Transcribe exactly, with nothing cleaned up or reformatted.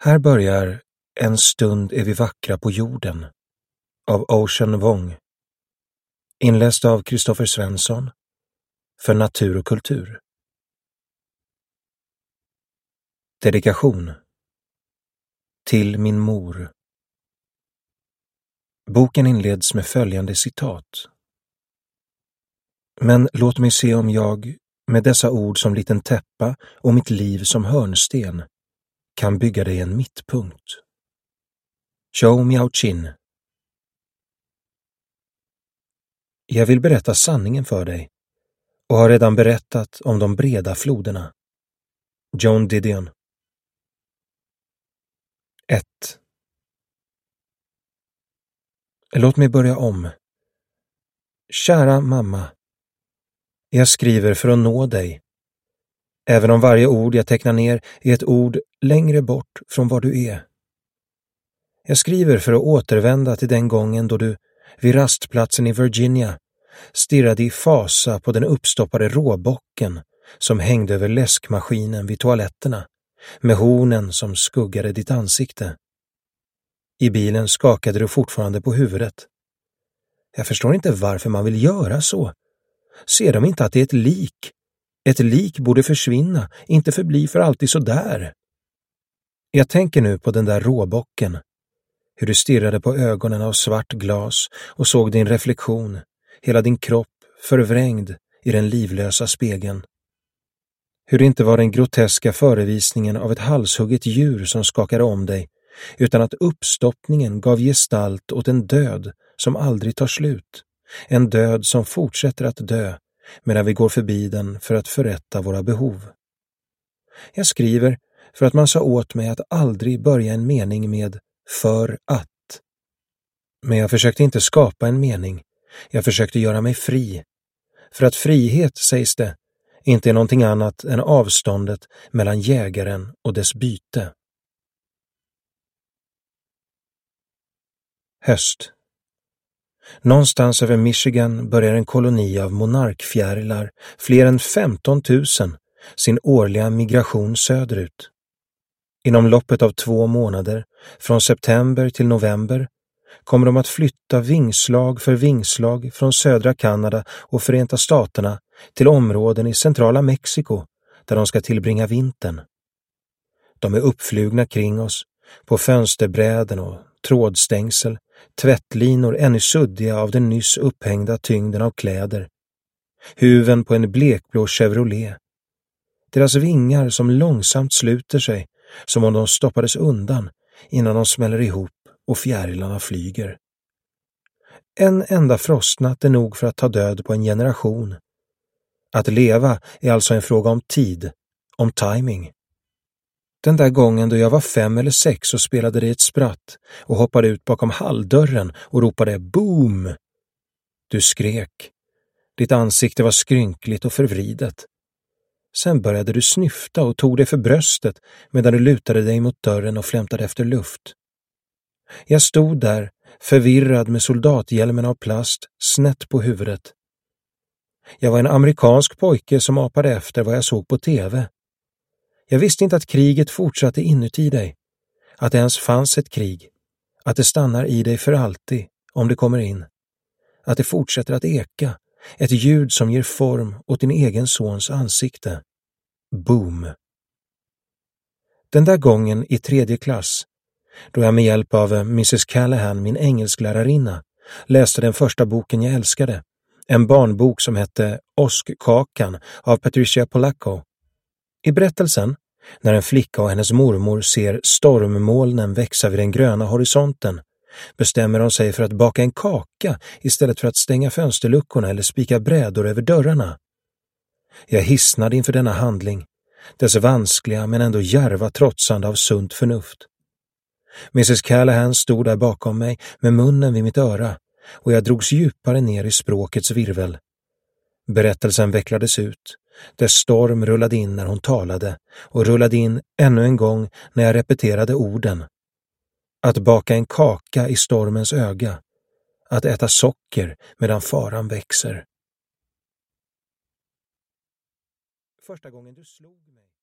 Här börjar En stund är vi vackra på jorden av Ocean Vuong. Inläst av Kristoffer Svensson för Natur och kultur. Dedikation till min mor. Boken inleds med följande citat. Men låt mig se om jag, med dessa ord som liten täppa och mitt liv som hörnsten, kan bygga dig en mittpunkt. Zhou Miaoqin. Jag vill berätta sanningen för dig och har redan berättat om de breda floderna. Joan Didion. ett. Låt mig börja om. Kära mamma, jag skriver för att nå dig. Även om varje ord jag tecknar ner är ett ord längre bort från var du är. Jag skriver för att återvända till den gången då du, vid rastplatsen i Virginia, stirrade i fasa på den uppstoppade råbocken som hängde över läskmaskinen vid toaletterna, med hornen som skuggade ditt ansikte. I bilen skakade du fortfarande på huvudet. Jag förstår inte varför man vill göra så. Ser de inte att det är ett lik? Ett lik borde försvinna, inte förbli för alltid så där. Jag tänker nu på den där råbocken. Hur du stirrade på ögonen av svart glas och såg din reflektion, hela din kropp förvrängd i den livlösa spegeln. Hur det inte var den groteska förevisningen av ett halshugget djur som skakade om dig, utan att uppstoppningen gav gestalt åt en död som aldrig tar slut. En död som fortsätter att dö medan vi går förbi den för att förrätta våra behov. Jag skriver för att man sa åt mig att aldrig börja en mening med för att. Men jag försökte inte skapa en mening. Jag försökte göra mig fri. För att frihet, sägs det, inte är någonting annat än avståndet mellan jägaren och dess byte. Höst. Någonstans över Michigan börjar en koloni av monarkfjärilar, fler än femton tusen, sin årliga migration söderut. Inom loppet av två månader, från september till november, kommer de att flytta vingslag för vingslag från södra Kanada och Förenta Staterna till områden i centrala Mexiko där de ska tillbringa vintern. De är uppflugna kring oss, på fönsterbräden och trådstängsel, tvättlinor ännu suddiga av den nyss upphängda tyngden av kläder, huven på en blekblå Chevrolet. Deras vingar som långsamt sluter sig, som om de stoppades undan innan de smäller ihop och fjärilarna flyger. En enda frostnatt är nog för att ta död på en generation. Att leva är alltså en fråga om tid, om timing. Den där gången då jag var fem eller sex så spelade det ett spratt och hoppade ut bakom halldörren och ropade boom. Du skrek. Ditt ansikte var skrynkligt och förvridet. Sen började du snyfta och tog dig för bröstet medan du lutade dig mot dörren och flämtade efter luft. Jag stod där, förvirrad med soldathjälmen av plast, snett på huvudet. Jag var en amerikansk pojke som apade efter vad jag såg på tv. Jag visste inte att kriget fortsatte inuti dig, att det ens fanns ett krig, att det stannar i dig för alltid om det kommer in, att det fortsätter att eka, ett ljud som ger form åt din egen sons ansikte. Boom. Den där gången i tredje klass, då jag med hjälp av missus Callahan, min engelsklärarinna, läste den första boken jag älskade, en barnbok som hette Åskkakan av Patricia Polacco. I berättelsen, när en flicka och hennes mormor ser stormmolnen växa vid den gröna horisonten, bestämmer de sig för att baka en kaka istället för att stänga fönsterluckorna eller spika brädor över dörrarna. Jag hissnade inför denna handling, dess vanskliga men ändå djärva trotsande av sunt förnuft. missus Callahan stod där bakom mig med munnen vid mitt öra och jag drogs djupare ner i språkets virvel. Berättelsen vecklades ut. Dess storm rullade in när hon talade och rullade in ännu en gång när jag repeterade orden. Att baka en kaka i stormens öga. Att äta socker medan faran växer. Första gången du slog mig.